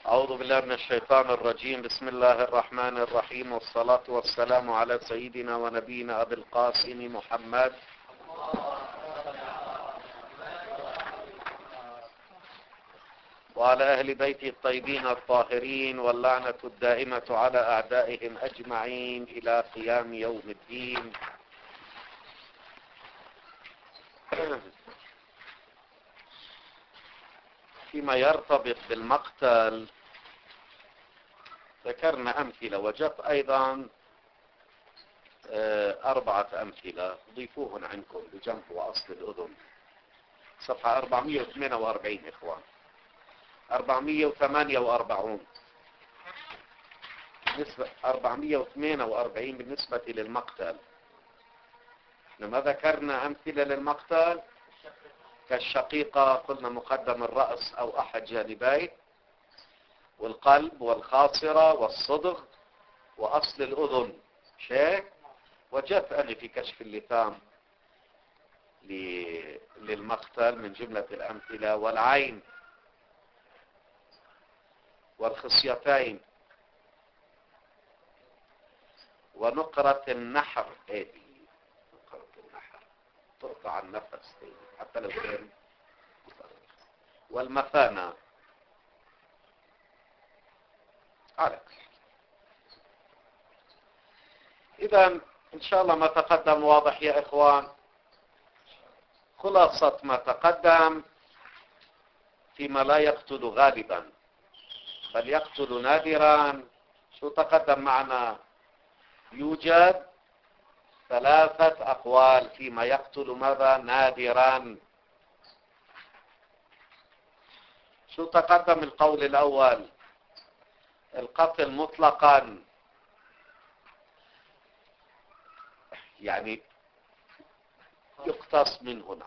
أعوذ بالله من الشيطان الرجيم. بسم الله الرحمن الرحيم، والصلاة والسلام على سيدنا ونبينا أبي القاسم محمد وعلى أهل بيته الطيبين الطاهرين، واللعنة الدائمة على أعدائهم أجمعين إلى قيام يوم الدين. فيما يرتبط بالمقتل ذكرنا أمثلة، وجدت أيضا 4 أمثلة ضيفوهن عنكم بجنب وأصل الأذن، صفحة 448 إخوان، 448 بالنسبة 448 بالنسبة للمقتل. احنا ما ذكرنا أمثلة للمقتل كالشقيقة، قلنا مقدم الرأس أو أحد جانبيه، والقلب والخاصرة والصدغ وأصل الأذن. شيء وجدت أنا في كشف اللثام للمقتل من جملة الأمثلة: والعين والخصيتين ونقرة النحر. هذه نقرة النحر تقطع النفس حتى لو كان، والمثانة. إذا إن شاء الله ما تقدم واضح يا إخوان. خلاصة ما تقدم: فيما لا يقتل غالبا بل يقتل نادرا. شو تقدم معنا؟ يوجد 3 أقوال فيما يقتل ماذا؟ نادرا. شو تقدم؟ القول الأول القتل مطلقا، يعني يقتص منه،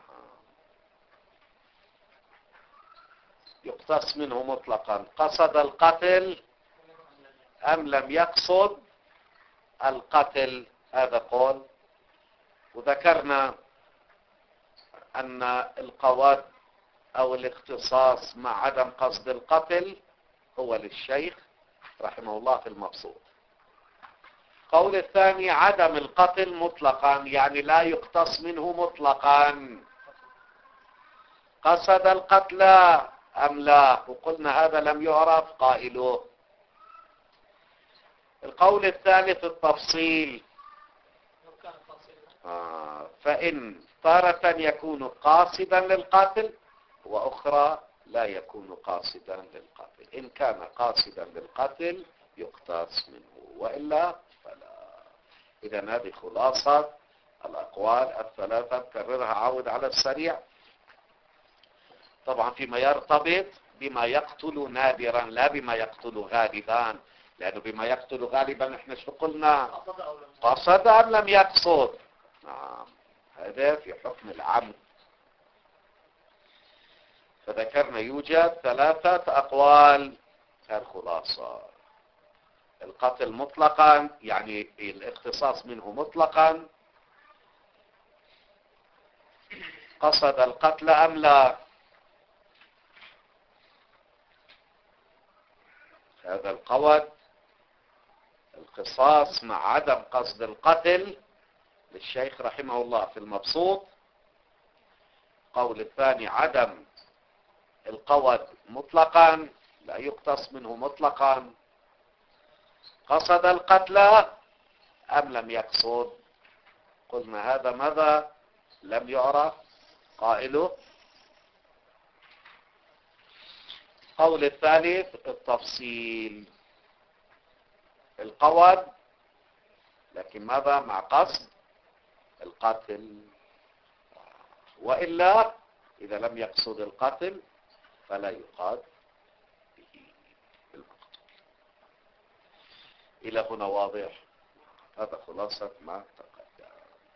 يقتص منه مطلقا. قصد القتل أم لم يقصد القتل، هذا قول. وذكرنا أن القواد أو الاختصاص مع عدم قصد القتل هو للشيخ رحمه الله في المبسوط. قول الثاني عدم القتل مطلقا، يعني لا يقتص منه مطلقا. قصد القتل أم لا، وقلنا هذا لم يعرف قائله. القول الثالث التفصيل، فإن تارة يكون قاصدا للقتل وأخرى لا يكون قاصدا للقتل. إن كان قاصدا للقتل يقتص منه، وإلا فلا. إذا هذه خلاصة الأقوال 3، بكررها عود على السريع. طبعا فيما يرتبط بما يقتل نادرا لا بما يقتل غالبا، لأنه بما يقتل غالبا احنا شو قلنا؟ قصد أم لم يقصد. نعم، هذا في حكم العمد. فذكرنا يوجد 3 أقوال. الخلاصة القتل مطلقا، يعني الاختصاص منه مطلقا. قصد القتل أم لا، هذا القول. القصاص مع عدم قصد القتل للشيخ رحمه الله في المبسوط. قول الثاني عدم القود مطلقا، لا يقتص منه مطلقا. قصد القتل أم لم يقصد، قلنا هذا ماذا؟ لم يعرف قائله. قول الثالث التفصيل، القود لكن ماذا؟ مع قصد القتل، وإلا إذا لم يقصد القتل فلا يقاد به المقتول. إلى هنا واضح؟ هذا خلاصة ما تقدم.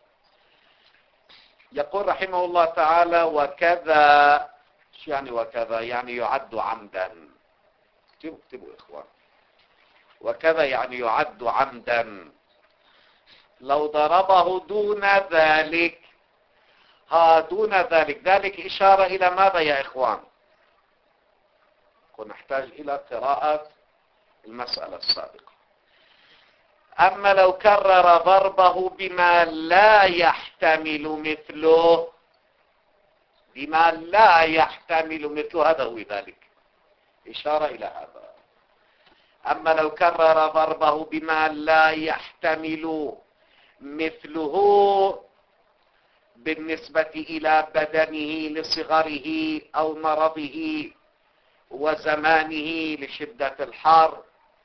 يقول رحمه الله تعالى: وكذا. شو يعني وكذا؟ يعني يعد عمدا. اكتبوا إخوان، وكذا يعني يعد عمدا. لو ضربه دون ذلك. دون ذلك، ذلك إشارة إلى ماذا يا إخوان؟ ونحتاج إلى قراءة المسألة السابقة. أما لو كرر ضربه بما لا يحتمل مثله، بما لا يحتمل مثله، هذا هو ذلك، إشارة إلى هذا. أما لو كرر ضربه بما لا يحتمل مثله بالنسبة إلى بدنه لصغره أو مرضه وزمانه لشدة الحر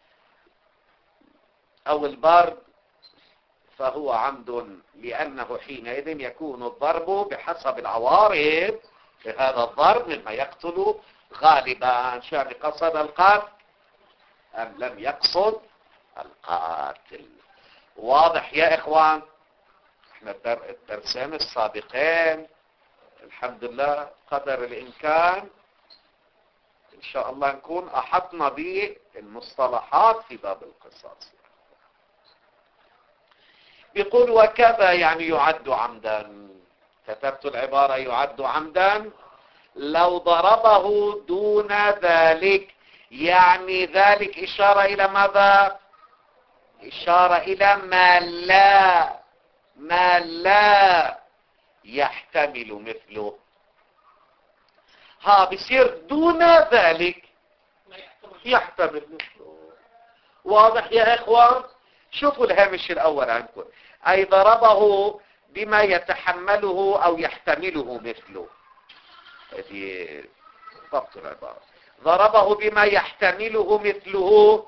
أو البرد، فهو عمد، لأنه حينئذ يكون الضرب بحسب العوارض لهذا الضرب مما يقتل غالبا. شان قصد القتل أم لم يقصد القاتل. واضح يا إخوان؟ احنا الدرسين السابقين الحمد لله قدر الإمكان إن شاء الله نكون أحطنا بالمصطلحات في باب القصاص. بيقول وكذا يعني يعد عمدا، كتبت العبارة يعد عمدا لو ضربه دون ذلك، يعني ذلك إشارة إلى ماذا؟ إشارة إلى ما لا يحتمل مثله. بيصير دون ذلك يحتمل مثله. واضح يا إخوان؟ شوفوا الهامش الأول عندكم، أي ضربه بما يتحمله أو يحتمله مثله. هذه ضبط العبارة. ضربه بما يحتمله مثله،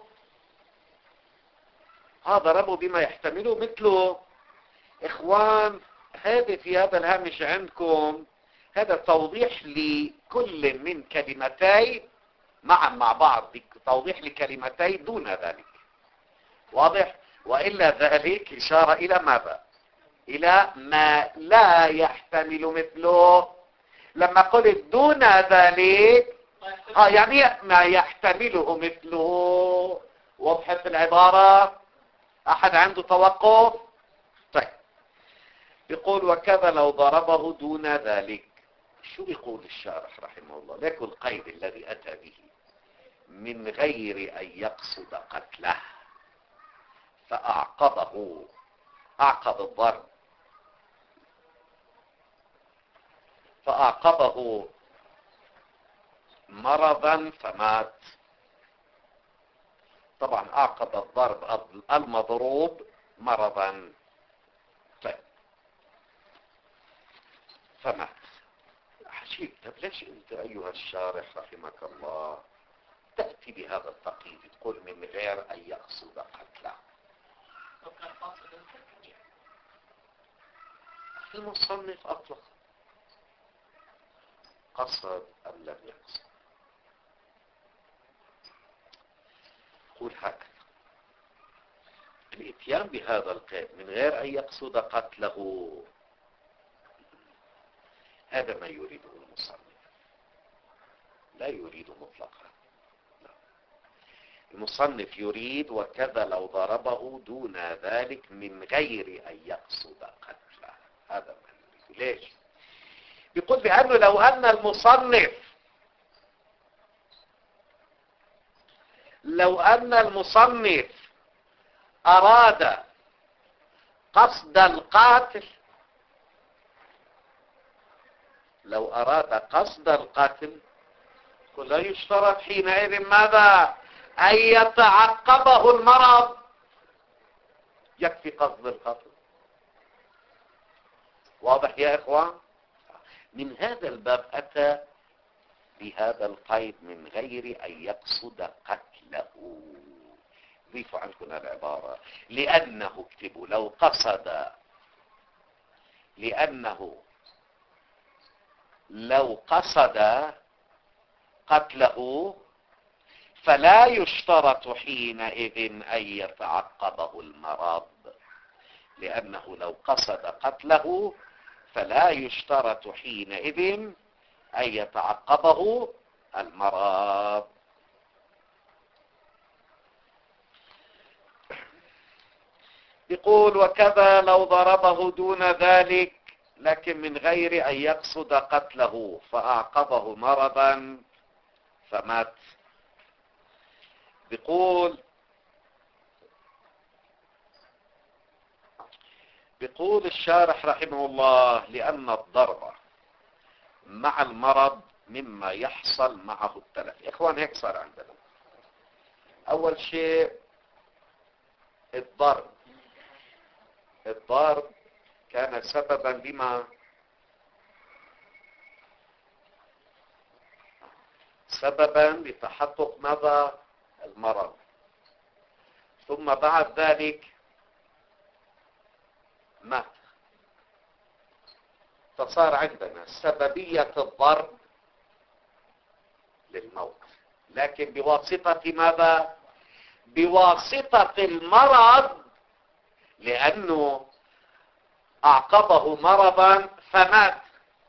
ضربه بما يحتمله مثله. إخوان هذا في هذا الهامش عندكم هذا توضيح لكل من كلمتين معا مع بعض، توضيح لكلمتين دون ذلك. واضح؟ وإلا ذلك إشارة إلى ماذا؟ إلى ما لا يحتمل مثله. لما قلت دون ذلك يعني ما يحتمله مثله. وضحت العبارة؟ أحد عنده توقف؟ طيب يقول وكذا لو ضربه دون ذلك. شو بيقول الشارح رحمه الله؟ لكن القيد الذي أتى به من غير أن يقصد قتله، فأعقبه، أعقب الضرب، فأعقبه مرضا فمات. طبعا أعقب الضرب المضروب مرضا، طيب فمات. عجيب، طب ليش أنت أيها الشارح رحمك الله تأتي بهذا التقييد تقول من غير أن يقصد قتله؟ المصنف أطلق قصد أم لم يقصد. قول هكذا، الاتيان بهذا القيد من غير أن يقصد قتله هذا ما يريده المصنف، لا يريد مطلقا. المصنف يريد وكذا لو ضربه دون ذلك من غير أن يقصد قتله، هذا ما يريد. ليش؟ بيقول بأنه لو أن المصنف أراد قصد القاتل، لو أراد قصد القتل لا يشترط حينئذ ماذا؟ أن يتعقبه المرض، يكفي قصد القتل. واضح يا إخوان؟ من هذا الباب أتى بهذا القيد من غير أن يقصد قتله. ضيفوا عنكم العبارة، لأنه اكتبوا لأنه لو قصد قتله فلا يشترط حينئذ أن يتعقبه المرض، لأنه لو قصد قتله فلا يشترط حينئذ أن يتعقبه المرض. يقول وكذا لو ضربه دون ذلك لكن من غير أن يقصد قتله فأعقبه مرضا فمات. بيقول الشارح رحمه الله: لأن الضرب مع المرض مما يحصل معه التلف. يا إخوان هيك صار عندنا. أول شيء الضرب كان سببا لما؟ سببا لتحقق ماذا؟ المرض. ثم بعد ذلك مات. فصار عندنا سببية الضرب للموت، لكن بواسطة ماذا؟ بواسطة المرض، لأنه أعقبه مرضا فمات.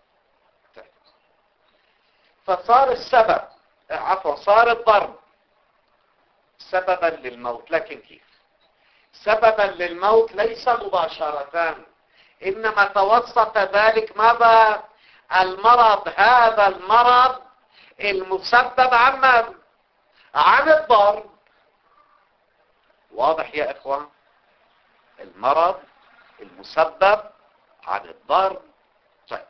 فصار السبب، صار الضرب سببا للموت. لكن كيف؟ سببا للموت ليس مباشرة، إنما توسط ذلك ماذا؟ المرض. هذا المرض المسبب عن ماذا؟ عن الضرب. واضح يا إخوان؟ المرض المسبب عن الضرب. طيب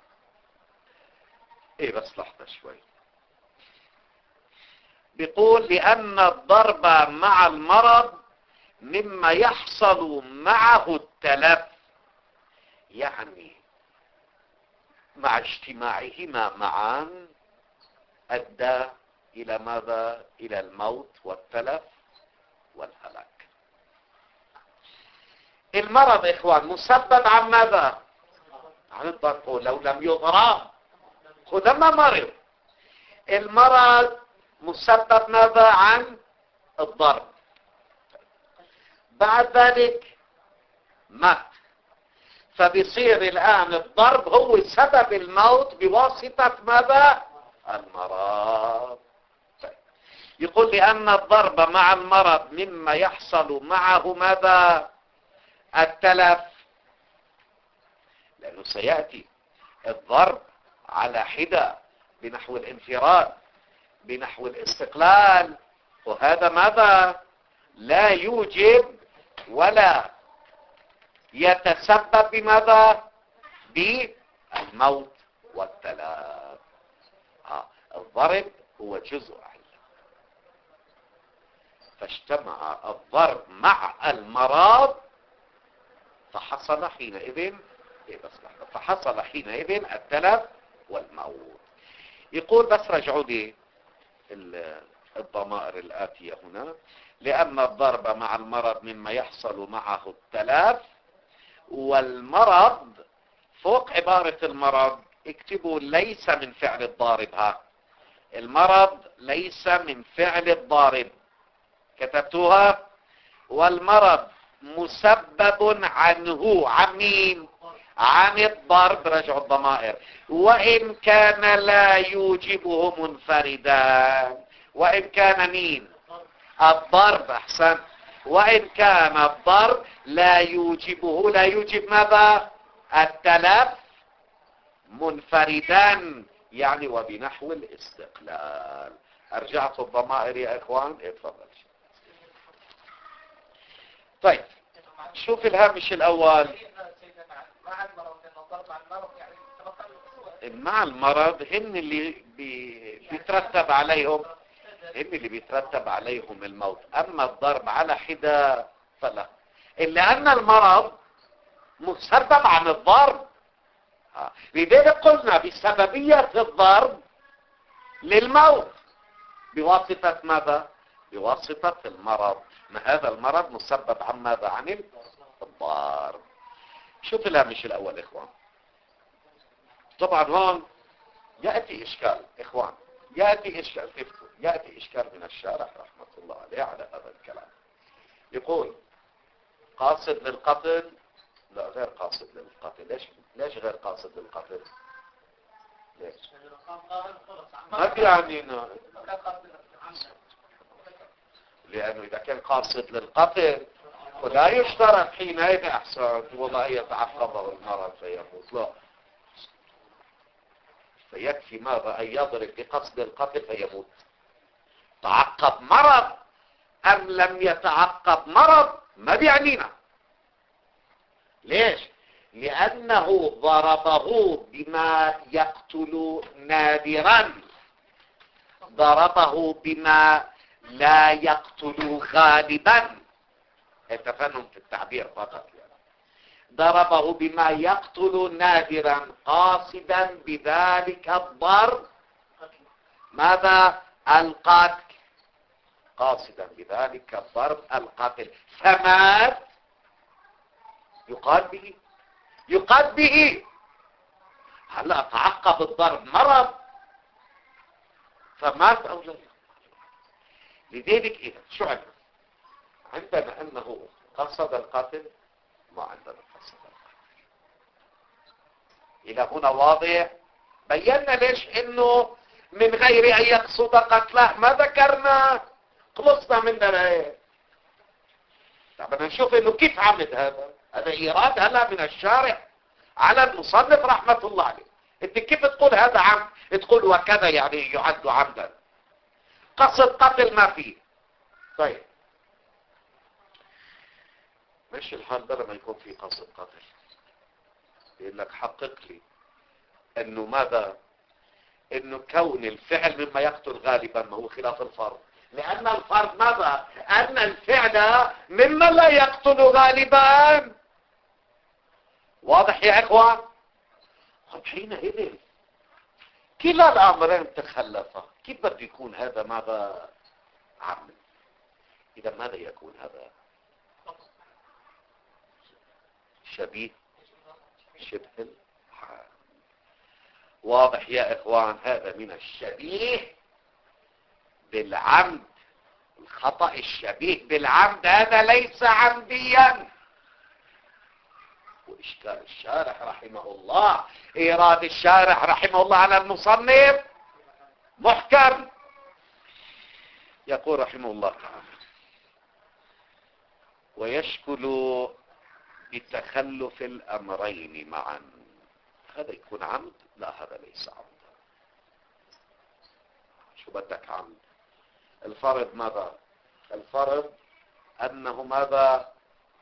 بس لحظة شوي. بيقول: لأن الضرب مع المرض مما يحصل معه التلف، يعني مع اجتماعهما معا أدى إلى ماذا؟ إلى الموت والتلف والهلاك. المرض إخوان مسبب عن ماذا؟ عن الضرب. لو لم يضرب ولما مرض. المرض مسبب ماذا؟ عن الضرب. بعد ذلك مات. فبيصير الآن الضرب هو سبب الموت بواسطة ماذا؟ المرض. يقول: لأن الضرب مع المرض مما يحصل معه ماذا؟ التلف. لأنه سيأتي الضرب على حدة، بنحو الانفراد، بنحو الاستقلال، وهذا ماذا؟ لا يوجب ولا يتسبب بماذا؟ بالموت والتلف. الضرب هو جزء علة، فاجتمع الضرب مع المرض فحصل حينئذ التلف والموت. يقول: بس رجعوا لي الضمائر الآتية هنا. لأن الضرب مع المرض مما يحصل معه التلف والمرض. فوق عبارة المرض اكتبوا: ليس من فعل الضارب. المرض ليس من فعل الضارب، كتبتوها. والمرض مسبب عنه. عن مين؟ عن الضرب. رجعوا الضمائر. وإن كان لا يوجبه منفردا. وإن كان مين؟ الضرب. أحسن. وإن كان الضرب لا يوجبه، لا يوجب ماذا؟ التلف منفردا، يعني وبنحو الاستقلال. أرجعت الضمائر يا إخوان. اتفضل. طيب شوف الهامش الأول. مع المرض هن اللي بيترتب عليهم الموت. أما الضرب على حدة فلا، إلا أن المرض مسبب عن الضرب. لذلك قلنا بسببية الضرب للموت بواسطة ماذا؟ بواسطة المرض. ما هذا المرض مسبب عن ماذا؟ عن الضرب. شوف الهامش الأول إخوان. طبعا هون يأتي إشكال إخوان، يأتي إشكال من الشارح رحمة الله عليه على هذا الكلام. يقول: قاصد للقتل. لا، غير قاصد للقتل. ليش غير قاصد للقتل؟ ليش؟ ما يعني لأنه إذا كان قاصد للقتل ولا يشترط حينئذ أحسن والله يتعقبه المرض فيموت. لا، فيكفي ماذا؟ أن يضرب بقصد القتل فيموت. تعقب مرض أم لم يتعقب مرض ما بيعنينا. ليش؟ لأنه ضربه بما يقتل نادرا، ضربه بما لا يقتل غالبا. تفنن في التعبير فقط يعني. ضربه بما يقتل نادرا قاصدا بذلك الضرب ماذا؟ القاتل، قاصدا بذلك الضرب القاتل، فمات. يقال به هلا تعقب الضرب مرض فمات او لا. لذلك اذا شو عندنا انه قصد القاتل، ما عندنا قصد القاتل. الى هنا واضح؟ بينا ليش انه من غير ان يقصد قتله ما ذكرنا، خلصنا من الايه. طب بدنا نشوف انه كيف عمد هذا ايراد هلا من الشارع على المصنف رحمة الله عليه. انت كيف تقول هذا عمد؟ تقول وكذا يعني يعد عمدا، قصد قتل ما فيه. طيب ماشي الحال ده لما يكون في قصد قتل، يقول لك حقق لي انه ماذا؟ انه كون الفعل مما يقتل غالبا ما هو خلاف الفرض، لان الفرض ماذا؟ ان الفعل مما لا يقتل غالبا. واضح يا اخوان؟ طب حينئذ كلا الامرين تخلفا، كيف بده يكون هذا ماذا؟ عمد. اذا ماذا يكون هذا؟ شبيه، شبه الحال. واضح يا اخوان؟ هذا من الشبيه بالعمد. الخطأ الشبيه بالعمد هذا ليس عمديا. وإشكال الشارح رحمه الله، إيراد الشارح رحمه الله على المصنف محكم. يقول رحمه الله تعالى: ويشكل بتخلف الأمرين معا. هذا يكون عمد؟ لا، هذا ليس عمد. شو بدك عمد؟ الفرض ماذا؟ الفرض أنه ماذا؟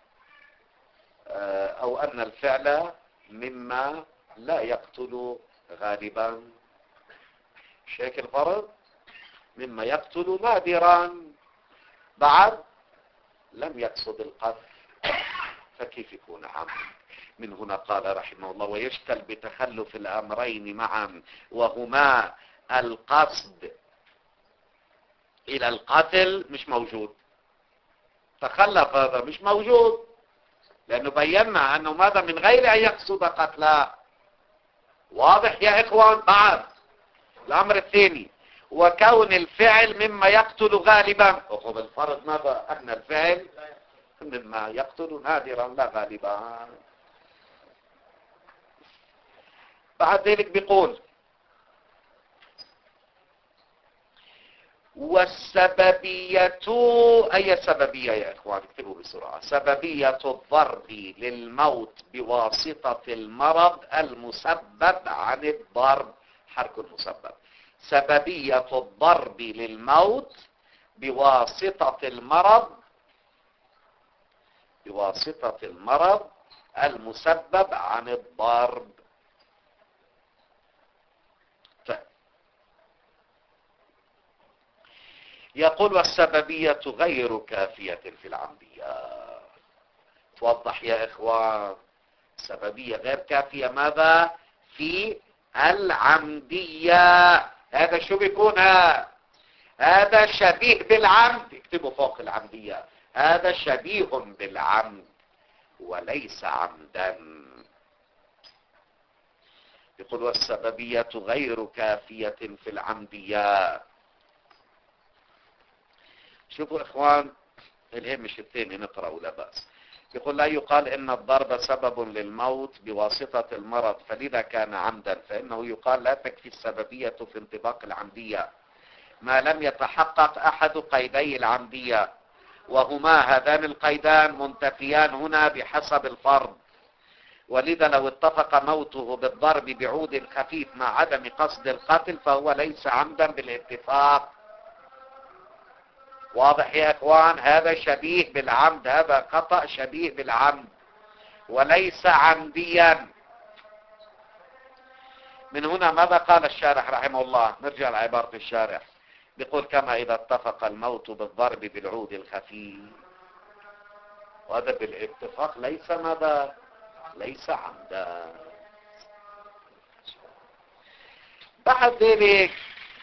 أو أن الفعل مما لا يقتل غالبا. شيك الفرض مما يقتل نادرا، بعد لم يقصد القتل، فكيف يكون عمد؟ من هنا قال رحمه الله: ويشكل بتخلف الأمرين معا، وهما القصد إلى القتل مش موجود. تخلف هذا مش موجود، لأنه بينا أنه ماذا؟ من غير أن يقصد قتلا. واضح يا إخوان؟ بعد الأمر الثاني: وكون الفعل مما يقتل غالبا. أخذ الفرض ماذا؟ أن الفعل مما يقتل نادرا لا غالبا. بعد ذلك بيقول: والسببية. أي سببية يا إخوان؟ اكتبوا بسرعة. سببية الضرب للموت بواسطة المرض المسبب عن الضرب. حرك المسبب. سببية الضرب للموت بواسطة المرض المسبب عن الضرب. يقول: والسببية غير كافية في العمدية. توضح يا إخوان؟ سببية غير كافية ماذا؟ في العمدية. هذا شو بيكون؟ هذا شبيه بالعمد. اكتبوا فوق العمدية: هذا شبيه بالعمد وليس عمدا. يقول: والسببية غير كافية في العمدية. شوفوا إخوان، الهمش الثاني نقرأ ولا بأس. يقول: لا يقال إن الضرب سبب للموت بواسطة المرض، فلذا كان عمدا، فإنه يقال لا تكفي السببية في انطباق العمدية ما لم يتحقق أحد قيدي العمدية، وهما هذان القيدان منتفيان هنا بحسب الفرض. ولذا لو اتفق موته بالضرب بعود خفيف مع عدم قصد القتل فهو ليس عمدا بالاتفاق. واضح يا اخوان؟ هذا شبيه بالعمد، هذا خطأ شبيه بالعمد وليس عمديا. من هنا ماذا قال الشارح رحمه الله؟ نرجع لعبارة الشارح، بيقول كما إذا اتفق الموت بالضرب بالعود الخفي، وهذا بالاتفاق ليس ماذا؟ ليس عمدا. بعد ذلك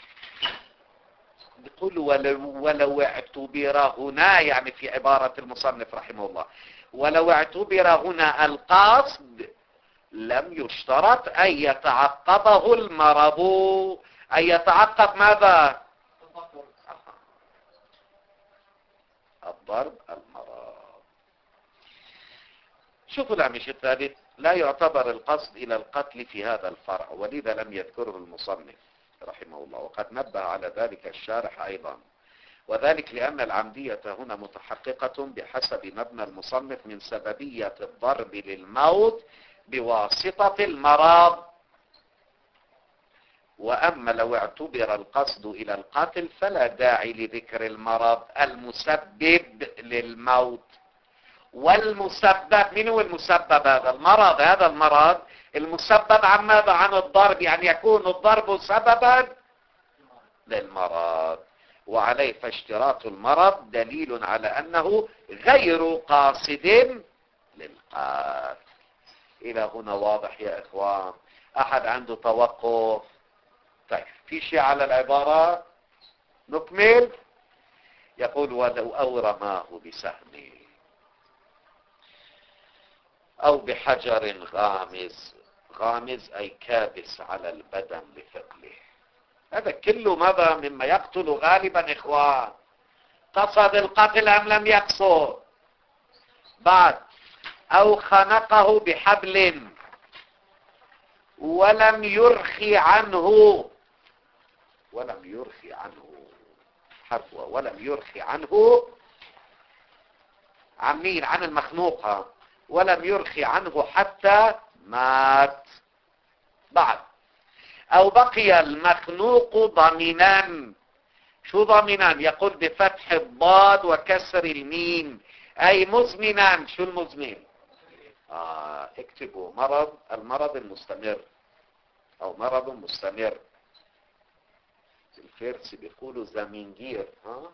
يقول ولو اعتبر هنا، يعني في عبارة المصنف رحمه الله، ولو اعتبر هنا القصد لم يشترط أن يتعقبه المرض. أن يتعقب ماذا؟ الضرب المرض. شوفوا الهامش الثالث، لا يعتبر القصد إلى القتل في هذا الفرع، ولذا لم يذكره المصنف رحمه الله، وقد نبه على ذلك الشارح أيضا، وذلك لأن العمدية هنا متحققة بحسب مبنى المصنف من سببية الضرب للموت بواسطة المرض. وأما لو اعتبر القصد إلى القتل فلا داعي لذكر المرض المسبب للموت. والمسبب، من هو المسبب؟ هذا المرض، هذا المرض المسبب عن ماذا؟ عن الضرب، يعني يكون الضرب سببا للمرض، وعليه فاشتراط المرض دليل على أنه غير قاصد للقتل. إلى هنا واضح يا إخوان؟ أحد عنده توقف؟ طيب في شيء على العبارة؟ نكمل. يقول ولو أو رماه بسهم أو بحجر غامز، غامز أي كابس على البدن لثقله، هذا كله ماذا؟ مما يقتل غالبا إخوان. قصد القتل أم لم يقصد؟ بعد أو خنقه بحبل ولم يرخي عنه، ولم يرخي عنه حفوة، ولم يرخي عنه عن مين؟ عن المخنوق، ولم يرخي عنه حتى مات. بعد أو بقي المخنوق ضمنا. شو ضمنا؟ يقول بفتح الضاد وكسر الميم أي مزمنا. شو المزمن؟ اكتبوا مرض، المرض المستمر أو مرض مستمر. الفارسي بيقولوا زمينجير،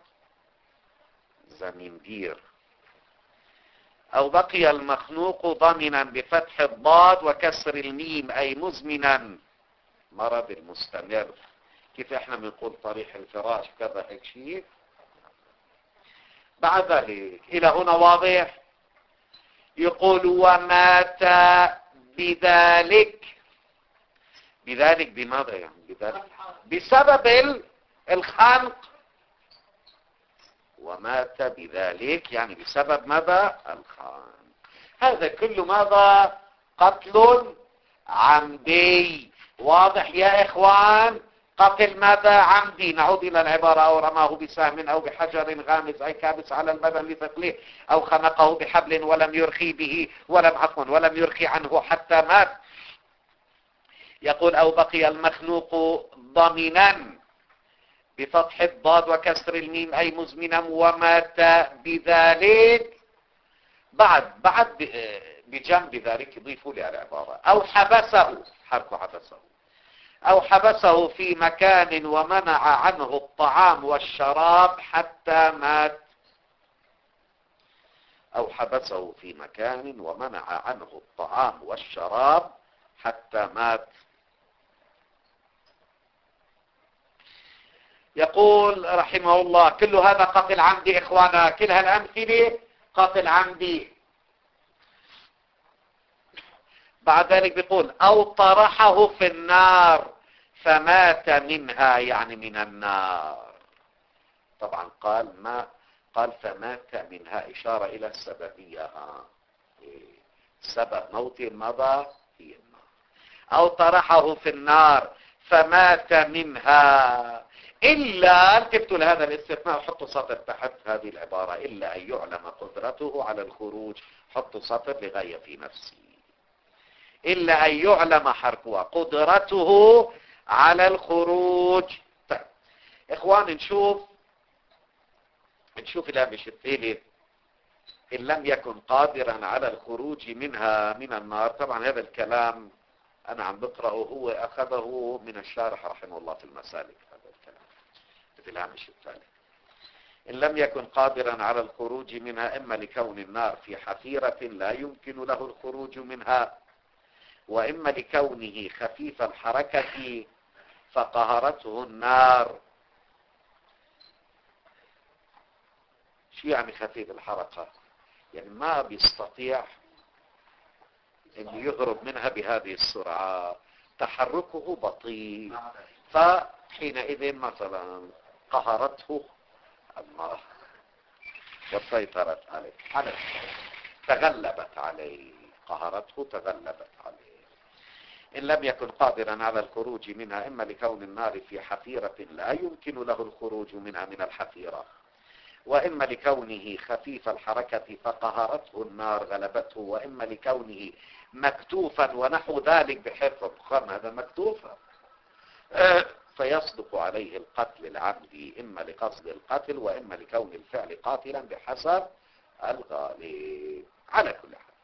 زمينجير. أو بقي المخنوق ضمنا بفتح الضاد وكسر الميم أي مزمنا، مرض المستمر. كيف احنا بنقول طريح الفراش كذا هيك شيء. بعد ذلك إلى هنا واضح؟ يقول ومات بذلك. بذلك بماذا يعني؟ بذلك بسبب الخنق. ومات بذلك يعني بسبب ماذا؟ الخنق. هذا كله ماذا؟ قتل عمدي. واضح يا إخوان؟ قتل ماذا؟ عمدي. نعود إلى العبارة أو رماه بسهم أو بحجر غامز أي كابس على البدن لثقله، أو خنقه بحبل ولم يرخي به ولم يرخي عنه حتى مات. يقول أو بقي المخنوق ضمنا بفتح الضاد وكسر الميم أي مزمنا ومات بذلك. بعد بجنب ذلك يضيفوا لي العبارة أو حبسه، حرف حبسه، أو حبسه في مكان ومنع عنه الطعام والشراب حتى مات. أو حبسه في مكان ومنع عنه الطعام والشراب حتى مات. يقول رحمه الله كل هذا قتل عمدي إخوانا، كل هالأمثلة قتل عمدي. بعد ذلك بيقول أو طرحه في النار فمات منها، يعني من النار. طبعا قال فمات منها إشارة إلى السببية. سبب موت مضى هي النار. أو طرحه في النار فمات منها، إلا التفتوا لهذا الاستثناء، حطوا سطر تحت هذه العبارة، إلا أن يعلم قدرته على الخروج. حطوا سطر لغاية في نفسي، إلا أن يعلم حرفها قدرته على الخروج. طيب إخوان نشوف نشوف الهامش الثالث. إن لم يكن قادرا على الخروج منها من النار. طبعا هذا الكلام أنا عم بقرأه، هو أخذه من الشارح رحمه الله في المسالك. هذا الكلام في الهامش الثالث. إن لم يكن قادرا على الخروج منها، إما لكون النار في حفيرة لا يمكن له الخروج منها، وإما لكونه خفيف الحركة فقهرته النار. شو يعني خفيف الحركة؟ يعني ما بيستطيع أن يهرب منها بهذه السرعة، تحركه بطيء، فحينئذ مثلا قهرته النار وسيطرت عليه، تغلبت عليه، قهرته تغلبت عليه. إن لم يكن قادرا على الخروج منها، إما لكون النار في حفيرة لا يمكن له الخروج منها من الحفيرة، وإما لكونه خفيف الحركة فقهرته النار غلبته، وإما لكونه مكتوفا ونحو ذلك بحرف البخار، هذا مكتوفا، فيصدق عليه القتل العمدي، إما لقصد القتل وإما لكون الفعل قاتلا بحسب الغالب. على كل حال،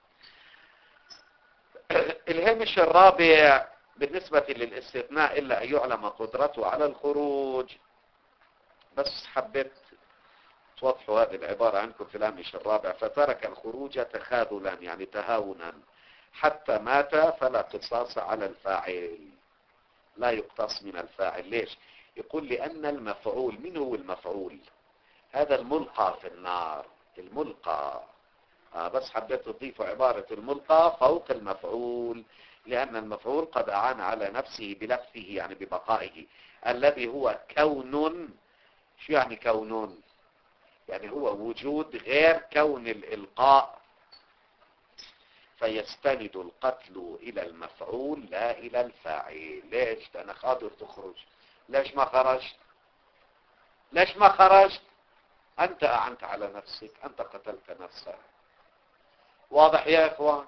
الهامش الرابع بالنسبة للاستثناء إلا أن يعلم قدرته على الخروج. بس حبيت توضحوا هذه العبارة عندكم في الهامش الرابع. فترك الخروج تخاذلا يعني تهاونا حتى مات فلا قصاص على الفاعل، لا يقتص من الفاعل. ليش؟ يقول لأن المفعول، من هو المفعول؟ هذا الملقى في النار، الملقى. بس حبيت تضيفوا عبارة الملقى فوق المفعول، لأن المفعول قد أعان على نفسه بلفظه يعني ببقائه، الذي هو كون. شو يعني كون؟ يعني هو وجود غير كون الإلقاء، فيستند القتل إلى المفعول لا إلى الفاعل. ليش؟ لأنك قادر تخرج. ليش ما خرجت؟ ليش ما خرجت؟ أنت أعنت على نفسك، أنت قتلت نفسك. واضح يا إخوان؟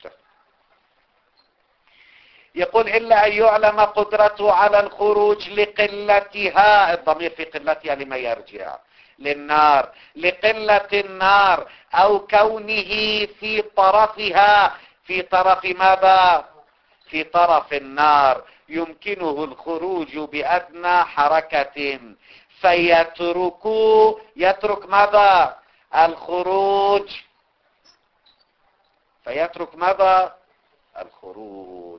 يقول إلا أن يعلم قدرته على الخروج لقلتها، الضمير في قلتها لما يرجع؟ للنار، لقلة النار، أو كونه في طرفها. في طرف ماذا؟ في طرف النار يمكنه الخروج بأدنى حركة، يترك ماذا؟ الخروج. فيترك ماذا؟ الخروج.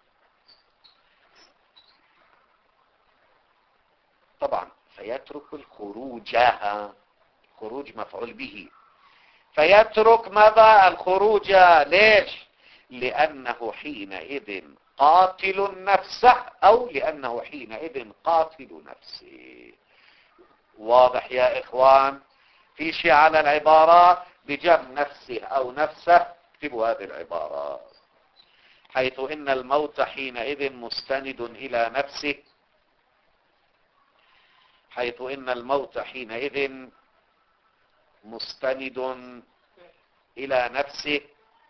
طبعا فيترك الخروج، خروج مفعول به، فيترك ماذا؟ الخروج. ليش؟ لأنه حينئذ قاتل نفسه، أو لأنه حينئذ قاتل نفسه. واضح يا إخوان؟ في شيء على العبارة بجمع نفسه أو نفسه، اكتبوا هذه العبارة. حيث إن الموت حينئذ مستند إلى نفسه، حيث إن الموت حينئذ مستند إلى نفسه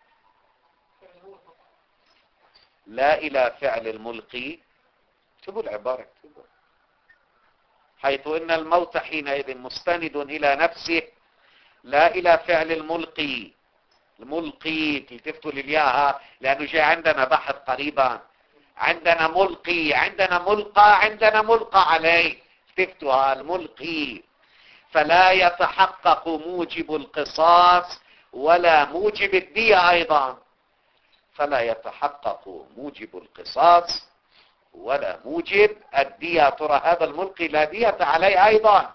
لا إلى فعل الملقي. اكتبوا العبارة، اكتبوا. حيث إن الموت حينئذ مستند إلى نفسه لا إلى فعل الملقي. الملقي تلتفتوا للياها لأنه جاء عندنا بحث قريبا. عندنا ملقي، عندنا ملقى، عندنا ملقى عليه. التفتوها الملقي. فلا يتحقق موجب القصاص ولا موجب الدية أيضا. فلا يتحقق موجب القصاص ولا موجب الدية. ترى هذا الملقي لا دية عليه أيضا.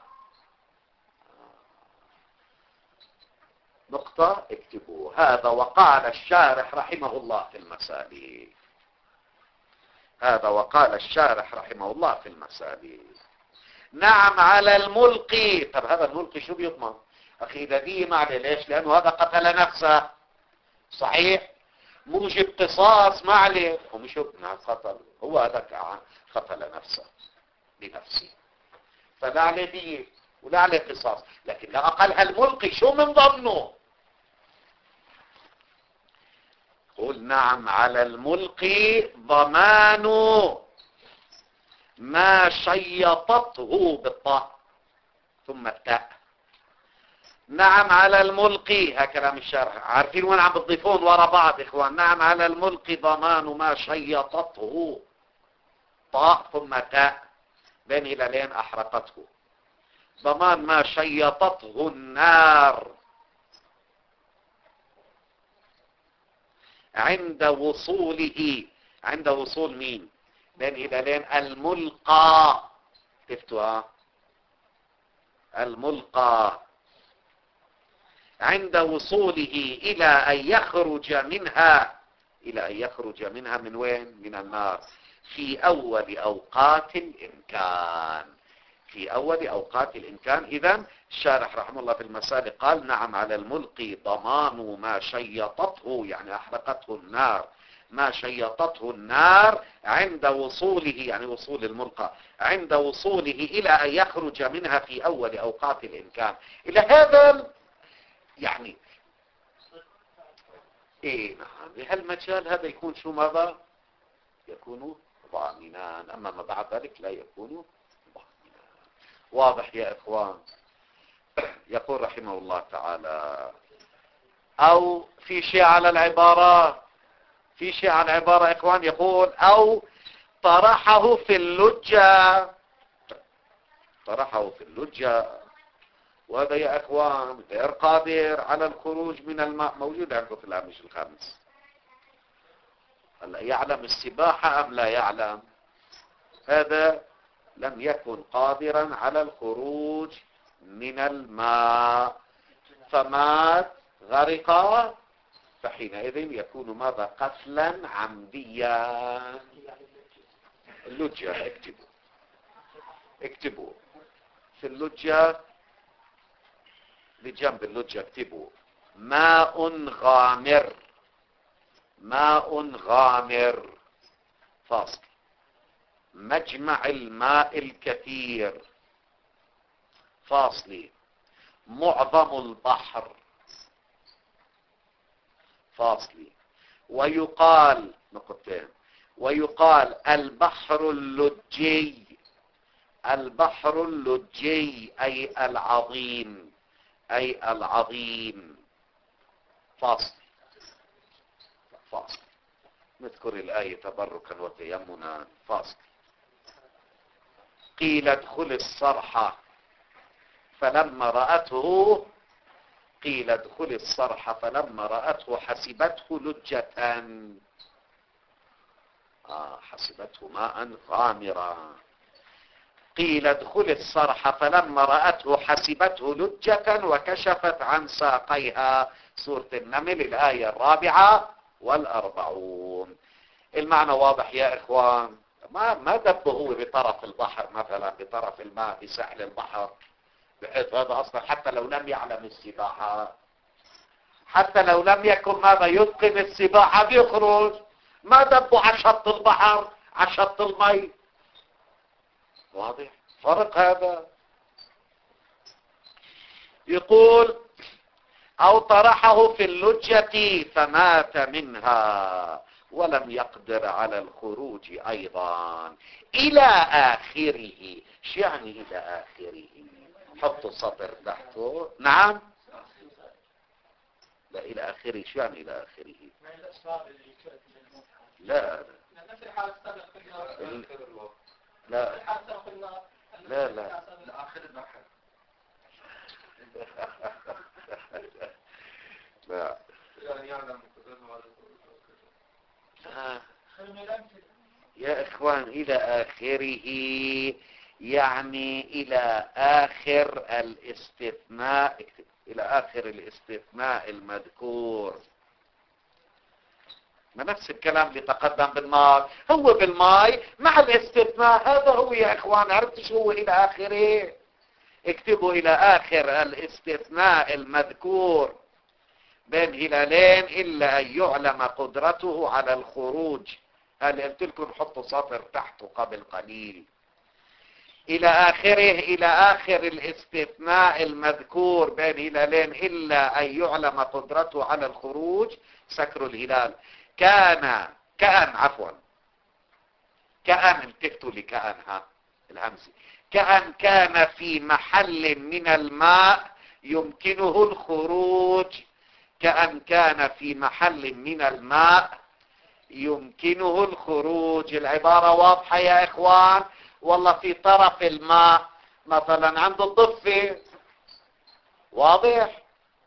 نقطة اكتبوا هذا. وقال الشارح رحمه الله في المسالك، هذا وقال الشارح رحمه الله في المسالك. نعم على الملقي. طب هذا الملقي شو بيضمن؟ أخي إذا دي ما عليه. ليش؟ لأنه هذا قتل نفسه. صحيح؟ موجب قصاص ما عليه. ومش قتل، هو هذا قتل نفسه بنفسه، فلا عليه دية ولا عليه قصاص. لكن لا أقل الملقي شو من ضمنه؟ قل نعم على الملقي ضمان ما شيطته بالطاء ثم التاء، نعم على الملقي، ها كلام الشارح، عارفين وين عم بتضيفون ورا بعض اخوان. نعم على الملقي ضمان ما شيطته، طاء ثم تاء بين هلالين احرقته، ضمان ما شيطته النار عند وصوله. عند وصول مين؟ بين هلالين الملقى، تفتوها الملقى، عند وصوله إلى أن يخرج منها. إلى أن يخرج منها من وين؟ من النار. في أول أوقات الإمكان، في أول أوقات الإمكان. إذن الشارح رحمه الله في المسالك قال نعم على الملقي ضمان ما شيطته، يعني أحرقته النار، ما شيطته النار عند وصوله، يعني وصول الملقى، عند وصوله إلى أن يخرج منها في أول أوقات الإمكان. إلى هذا يعني إيه نعم، بهالمجال هذا يكون شو ماذا؟ يكون ضامنان، أما ما بعد ذلك لا يكون ضامنان. واضح يا إخوان؟ يقول رحمه الله تعالى أو في شيء على العبارة، في شيء على العبارة إخوان، يقول أو طرحه في اللجة، طرحه في اللجة، وهذا يا إخوان غير قادر على الخروج من الماء. موجود عندكم في الهامش الخامس. هلا يعلم السباحة أم لا يعلم؟ هذا لم يكن قادرا على الخروج من الماء فمات، غرق، فحينئذ يكون ماذا؟ قتلا عمديا. اللجة اكتبوا، اكتبوا في اللجة، بجنب اللجة اكتبوا ماء غامر، ماء غامر فاصل، مجمع الماء الكثير فاصلي، معظم البحر فاصلي. ويقال نقطتين، ويقال البحر اللجي، البحر اللجي أي العظيم، أي العظيم فاصل، فاصل. نذكر الآية تبركا وتيمنا فاصل. قيل ادخل الصرح فلما رأته، قيل ادخل الصرح فلما رأته حسبته لجة، حسبته ماء غامرا. قيل ادخل الصرح فلما رأته حسبته لجة وكشفت عن ساقيها. سورة النمل الآية 44. المعنى واضح يا إخوان؟ ما دبه هو بطرف البحر مثلا، بطرف الماء، بساحل البحر، بحيث هذا أصلا حتى لو لم يعلم السباحة، حتى لو لم يكن ماذا يتقن السباحة بيخرج، ما دبه على شط البحر، على شط المي. واضح فرق هذا. يقول أو طرحه في اللجة فمات منها ولم يقدر على الخروج أيضا إلى آخره. شو يعني إلى آخره؟ حطوا سطر تحته. نعم، لا إلى آخره. شو يعني إلى آخره؟ لا لا لا لا لا يا إخوان، إلى آخره يعني إلى آخر الاستثناء، إلى آخر الاستثناء المذكور. ما نفس الكلام اللي تقدم بالماء، هو بالماء مع الاستثناء. هذا هو يا إخوان. عرفت شو هو إلى آخره؟ اكتبوا إلى آخر الاستثناء المذكور بين هلالين إلا أن يعلم قدرته على الخروج. هل قلت لكم حطوا سطر تحته قبل قليل. إلى آخره، إلى آخر الاستثناء المذكور بين هلالين إلا أن يعلم قدرته على الخروج. سكر الهلال كان كأن التفتوا لكأنها الهمزة. كأن كان في محل من الماء يمكنه الخروج، كأن كان في محل من الماء يمكنه الخروج. العبارة واضحة يا إخوان؟ والله في طرف الماء مثلا عند الضفة، واضح،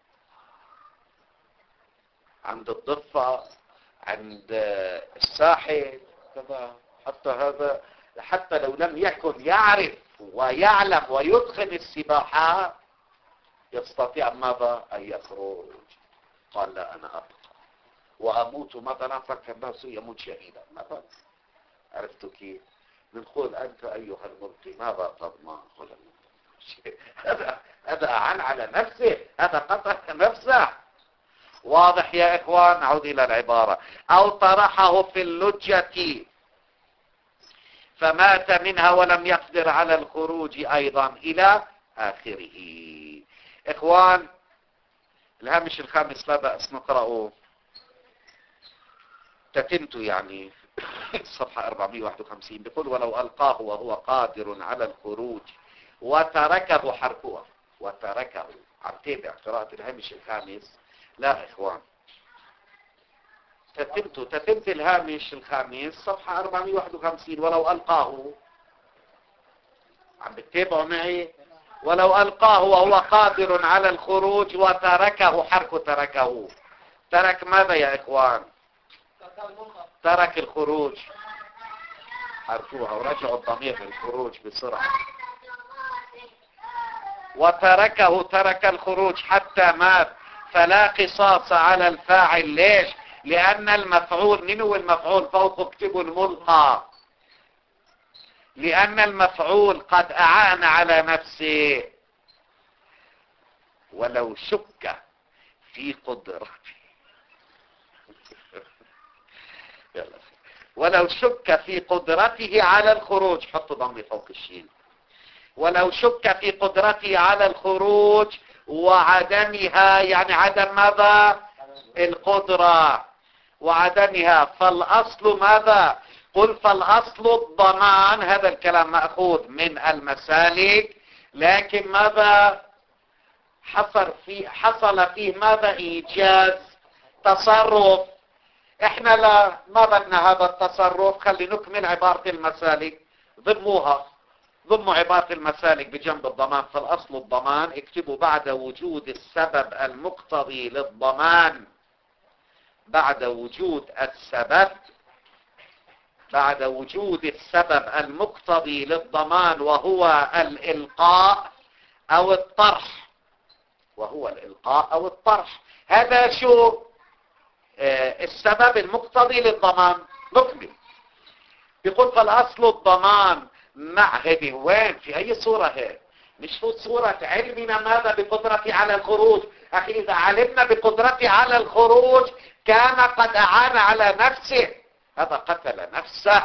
عند الضفة، عند الساحل كذا. حتى هذا حتى لو لم يكن يعرف ويعلم ويتقن السباحة يستطيع ماذا؟ أن يخرج. قال لا، أنا أبقى وأموت مثلا، فالناس يموت شهيدا مثلا. عرفت كيف؟ بنقول أنت أيها الملقي ماذا تضمن؟ هذا أعان على نفسه، هذا قتل نفسه. واضح يا إخوان؟ نعود إلى العبارة. أو طرحه في اللجة فمات منها ولم يقدر على الخروج أيضا، إلى آخره. إخوان، الهامش الخامس لا بأس نقرأه، تتمت يعني صفحة 451. بيقول: ولو ألقاه وهو قادر على الخروج وتركه حركوه. وتركه، عم تابع قراءة الهامش الخامس؟ لا إخوان، تتمت الهامش الخامس صفحة 451. ولو ألقاه، عم بتتابعوا معي؟ ولو ألقاه وهو قادر على الخروج وتركه حركه. تركه، ترك ماذا يا إخوان؟ ترك الخروج. حركوها ورجعوا الضمير للخروج بسرعة. وتركه، ترك الخروج حتى مات، فلا قصاص على الفاعل. ليش؟ لأن المفعول، من هو المفعول؟ فوق اكتبوا الملقى. لأن المفعول قد أعان على نفسه. ولو شك في قدرته ولو شك في قدرته على الخروج، حطوا ضمي فوق الشين. ولو شك في قدرته على الخروج وعدمها، يعني عدم ماذا؟ القدرة وعدمها. فالأصل ماذا؟ قل فالأصل الضمان. هذا الكلام مأخوذ من المسالك، لكن ماذا حصل فيه ماذا؟ إيجاز، تصرف. احنا لا، ما بدنا هذا التصرف. خلي نكمل عبارة المسالك، ضموها، ضموا عبارة المسالك بجنب الضمان. فالأصل الضمان، اكتبوا بعد وجود السبب المقتضي للضمان. بعد وجود السبب، بعد وجود السبب المقتضي للضمان، وهو الإلقاء أو الطرح. وهو الإلقاء أو الطرح. هذا شو السبب المقتضي للضمان؟ نكمل. بيقول فالأصل الضمان مع هذه. وين؟ في أي صورة هي؟ مش في صورة علمنا ماذا؟ بقدرتي على الخروج. أخي إذا علمنا بقدرتي على الخروج كان قد أعان على نفسه. هذا قتل نفسه.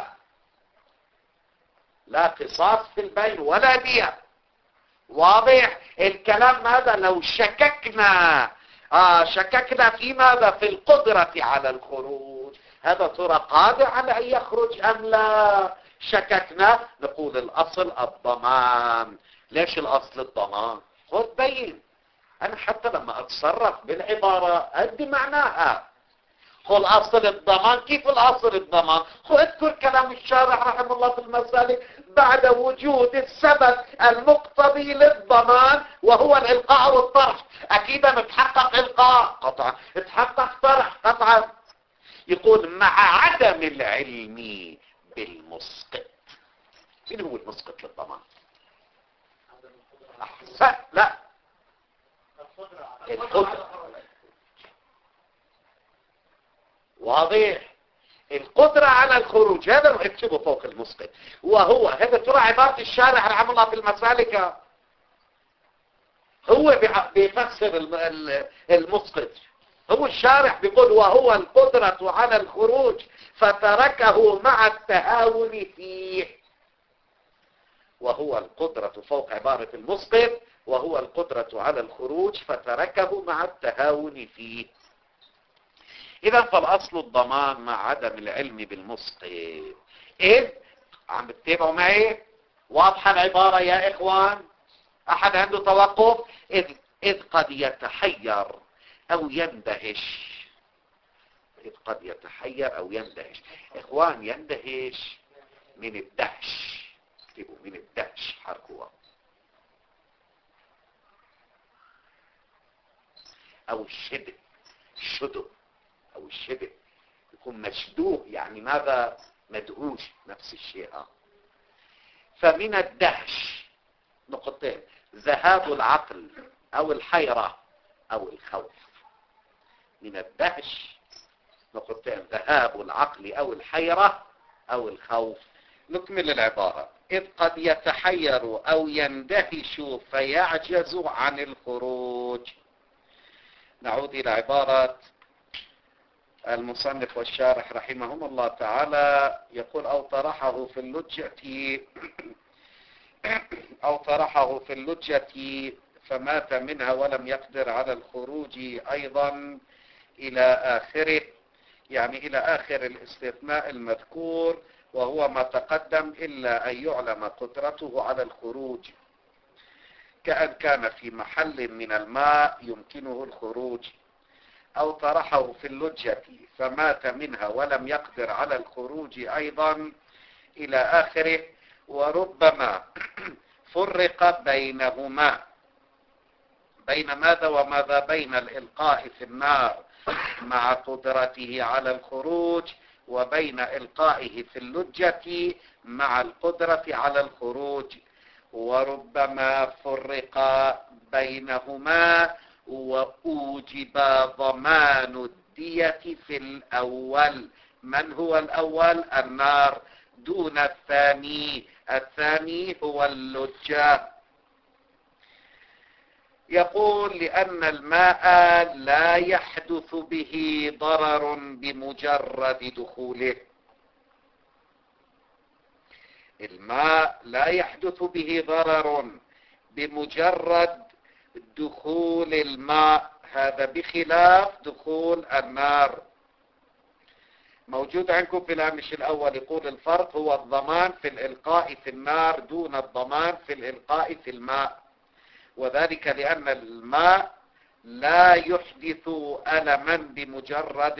لا قصاص في البين ولا دية. واضح الكلام؟ ماذا لو شككنا شككنا في ماذا؟ في القدرة على الخروج. هذا ترى قادر على أن يخرج أم لا؟ شككنا، نقول الأصل الضمان. ليش الأصل الضمان؟ خذ بين. أنا حتى لما أتصرف بالعبارة أدي معناها. هو الأصل الضمان. كيف الأصل الضمان؟ اذكر كلام الشارح رحمه الله في المسالك: بعد وجود السبب المقتضي للضمان وهو الإلقاء والطرح. أكيد نتحقق إلقاء قطعا، تحقق طرح قطعا. يقول مع عدم العلم بالمسقط. مين هو المسقط للضمان؟ أحسن، لا، القدرة. واضح؟ القدرة على الخروج. هذا اكتبه فوق المسقط. وهو هذا ترى عبارة الشارح رحمه الله في المسالك. هو بيفسر المسقط. هو الشارح بيقول وهو القدرة على الخروج فتركه مع التهاون فيه. وهو القدرة فوق عبارة المسقط، وهو القدرة على الخروج فتركه مع التهاون فيه. إذا فالأصل الضمان مع عدم العلم بالمسقط. إذ عم بتتابعوا معي؟ واضحة العبارة يا إخوان؟ أحد عنده توقف؟ إذ قد يتحير أو يندهش. إذ قد يتحير أو يندهش. إخوان، يندهش من الدهش، اكتبوا من الدهش حركوها، أو الشبه، الشدو أو الشبه، يكون مشدوه، يعني ماذا؟ مدهوش، نفس الشيء. فمن الدهش نقطتين: ذهاب العقل أو الحيرة أو الخوف. من الدهش نقطتين: ذهاب العقل أو الحيرة أو الخوف. نكمل العبارة: إذ قد يتحير أو يندهش فيعجز عن الخروج. نعود إلى عبارة المصنف والشارح رحمهم الله تعالى. يقول: أو طرحه في اللجة فمات منها ولم يقدر على الخروج أيضا إلى آخره، يعني إلى آخر الاستثناء المذكور، وهو ما تقدم، إلا أن يعلم قدرته على الخروج، كأن كان في محل من الماء يمكنه الخروج. أو طرحه في اللجة فمات منها ولم يقدر على الخروج أيضا إلى آخره. وربما فرق بينهما، بين ماذا وماذا؟ بين الإلقاء في النار مع قدرته على الخروج، وبين إلقائه في اللجة مع القدرة على الخروج. وربما فرق بينهما وأوجب ضمان الدية في الأول. من هو الأول؟ النار، دون الثاني. الثاني هو اللجة. يقول: لأن الماء لا يحدث به ضرر بمجرد دخوله. الماء لا يحدث به ضرر بمجرد دخول الماء، هذا بخلاف دخول النار. موجود عندكم في الهامش الأول. يقول: الفرق هو الضمان في الإلقاء في النار دون الضمان في الإلقاء في الماء، وذلك لأن الماء لا يحدث ألما بمجرد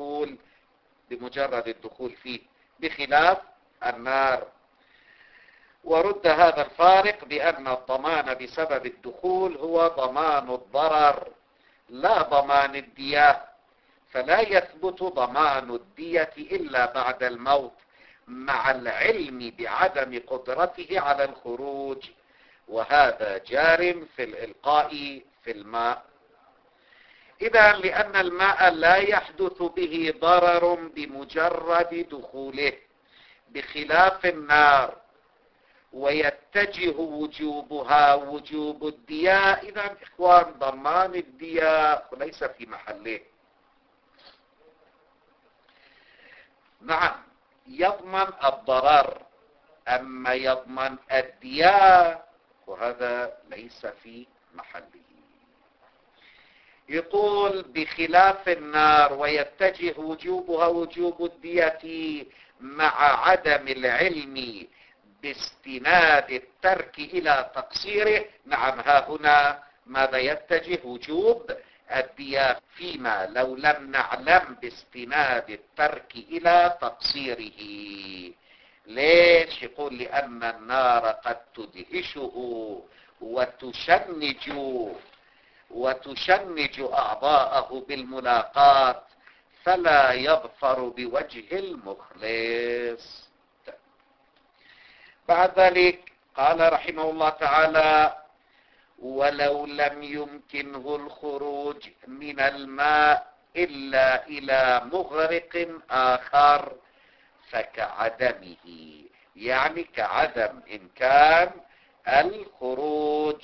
الدخول فيه، بخلاف النار. ورد هذا الفارق بأن الضمان بسبب الدخول هو ضمان الضرر لا ضمان الدية، فلا يثبت ضمان الدية إلا بعد الموت، مع العلم بعدم قدرته على الخروج، وهذا جار في الإلقاء في الماء. إذا لأن الماء لا يحدث به ضرر بمجرد دخوله، بخلاف النار، ويتجه وجوبها وجوب الدية. إذا إخوان، ضمان الدية ليس في محله. نعم، يضمن الضرر، أما يضمن الدية وهذا ليس في محله. يقول: بخلاف النار ويتجه وجوبها وجوب الدية مع عدم العلم باستناد الترك إلى تقصيره. نعم، ها هنا ماذا يتجه؟ وجوب الدية، فيما لو لم نعلم باستناد الترك إلى تقصيره. ليش؟ يقول: لأن النار قد تدهشه وتشنج أعضاءه بالملاقات، فلا يظفر بوجه المخلص. بعد ذلك قال رحمه الله تعالى: ولو لم يمكنه الخروج من الماء إلا إلى مغرق آخر فكعدمه، يعني كعدم إمكان الخروج.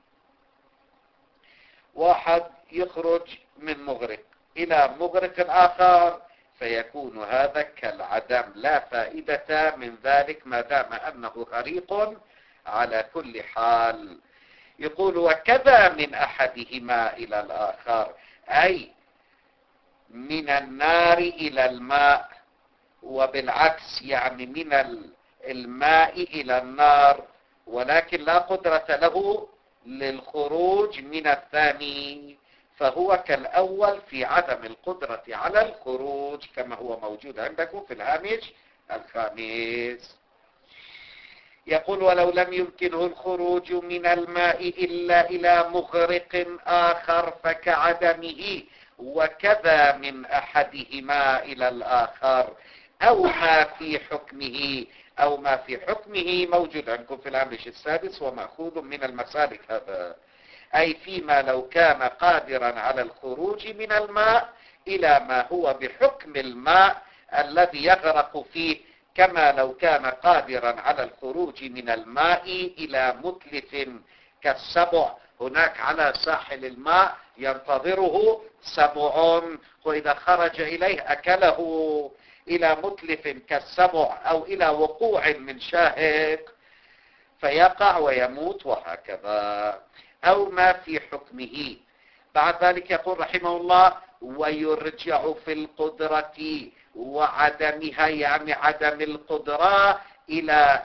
واحد يخرج من مغرق إلى مغرق آخر، فيكون هذا كالعدم، لا فائدة من ذلك ما دام أنه غريق على كل حال. يقول: وكذا من أحدهما إلى الآخر، أي من النار إلى الماء، وبالعكس، يعني من الماء إلى النار، ولكن لا قدرة له للخروج من الثاني، فهو كالأول في عدم القدرة على الخروج كما هو موجود عندكم في الهامش الخامس. يقول ولو لم يمكنه الخروج من الماء إلا إلى مغرق آخر فكعدمه، وكذا من أحدهما إلى الآخر، أو ما في حكمه موجود عندكم في الهامش السادس ومأخوذ من المسالك هذا، أي فيما لو كان قادرا على الخروج من الماء إلى ما هو بحكم الماء الذي يغرق فيه، كما لو كان قادرا على الخروج من الماء إلى متلف كالسبع. هناك على ساحل الماء ينتظره سبع، وإذا خرج إليه أكله، إلى متلف كالسبع، أو إلى وقوع من شاهق فيقع ويموت، وهكذا، أو ما في حكمه. بعد ذلك يقول رحمه الله ويرجع في القدرة وعدمها، يعني عدم القدرة، إلى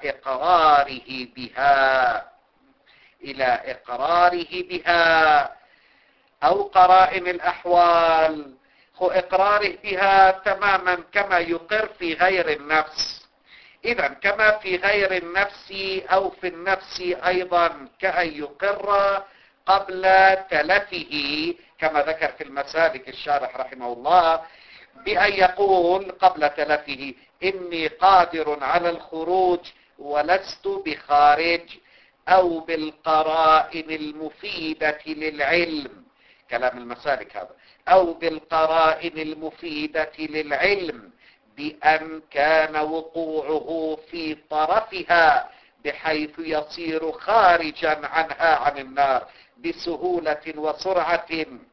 إقراره بها أو قرائن الأحوال. إقراره بها تماما كما يقر في غير النفس. إذا كما في غير النفس أو في النفس أيضا، كأن يقر قبل تلفه، كما ذكر في المسالك الشارح رحمه الله، بأن يقول قبل تلفه إني قادر على الخروج ولست بخارج، أو بالقرائن المفيدة للعلم، كلام المسالك هذا، أو بالقرائن المفيدة للعلم بأن كان وقوعه في طرفها بحيث يصير خارجا عنها عن النار بسهولة وسرعة،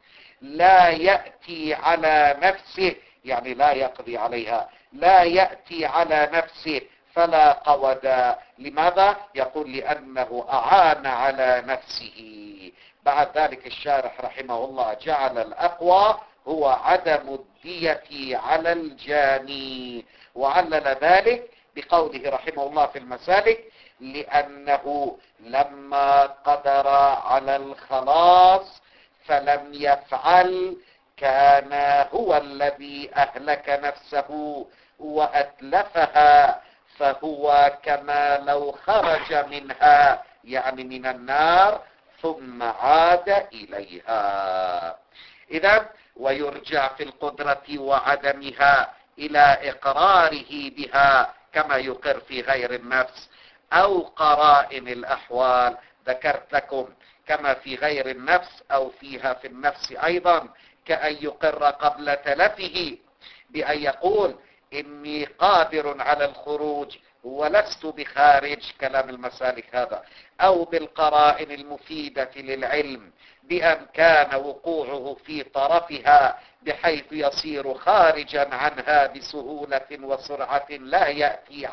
لا يأتي على نفسه، يعني لا يقضي عليها، لا يأتي على نفسه فلا قود. لماذا؟ يقول لأنه أعان على نفسه. بعد ذلك الشارح رحمه الله جعل الأقوى هو عدم الدية على الجاني، وعلل ذلك بقوله رحمه الله في المسالك لأنه لما قدر على الخلاص فلم يفعل، كان هو الذي أهلك نفسه وأتلفها، فهو كما لو خرج منها، يعني من النار، ثم عاد إليها. إذن ويرجع في القدرة وعدمها إلى إقراره بها كما يقر في غير النفس، أو قرائن الأحوال. ذكرت لكم كما في غير النفس أو فيها في النفس أيضا، كأن يقر قبل تلفه بأن يقول إني قادر على الخروج ولست بخارج، كلام المسالك هذا، أو بالقرائن المفيدة للعلم بأن كان وقوعه في طرفها بحيث يصير خارجا عنها بسهولة وسرعة، لا يأتي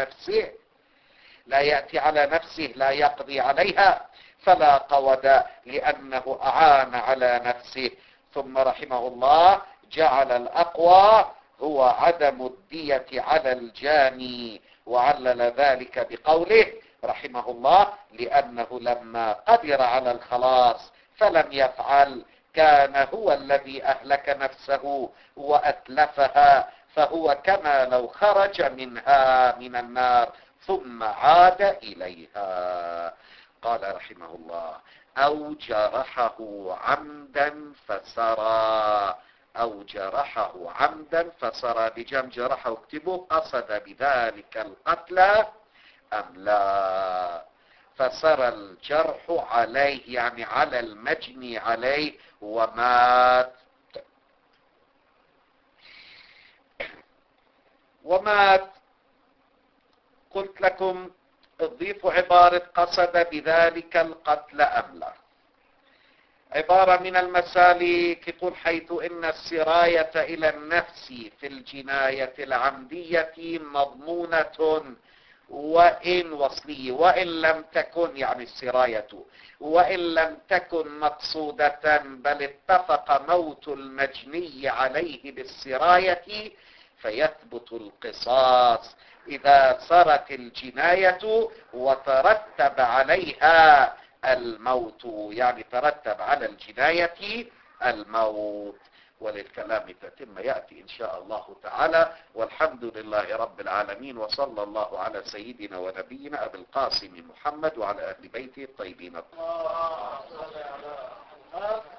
على نفسه، لا يقضي عليها، فلا قود لأنه أعان على نفسه. ثم رحمه الله جعل الأقوى هو عدم الدية على الجاني، وعلل ذلك بقوله رحمه الله لأنه لما قدر على الخلاص فلم يفعل، كان هو الذي أهلك نفسه وأتلفها، فهو كما لو خرج منها من النار ثم عاد إليها. قال رحمه الله أو جرحه عمدا فسرى، أو جرحه عمدا فسرى، بجمع جرحه اكتبه قصد بذلك القتل أم لا. فسرى الجرح عليه، يعني على المجني عليه، ومات. قلت لكم اضيفوا عبارة قصد بذلك القتل أم لا. عبارة من المسالك يقول حيث إن السراية إلى النفس في الجناية العمدية مضمونة وإن وصلية، وإن لم تكن، يعني السراية، وإن لم تكن مقصودة، بل اتفق موت المجني عليه بالسراية، فيثبت القصاص إذا صارت الجناية وترتب عليها الموت، يعني ترتب على الجناية الموت. وللكلام تتم يأتي إن شاء الله تعالى. والحمد لله رب العالمين، وصلى الله على سيدنا ونبينا أبي القاسم محمد وعلى أهل بيته الطيبين الطاهرين.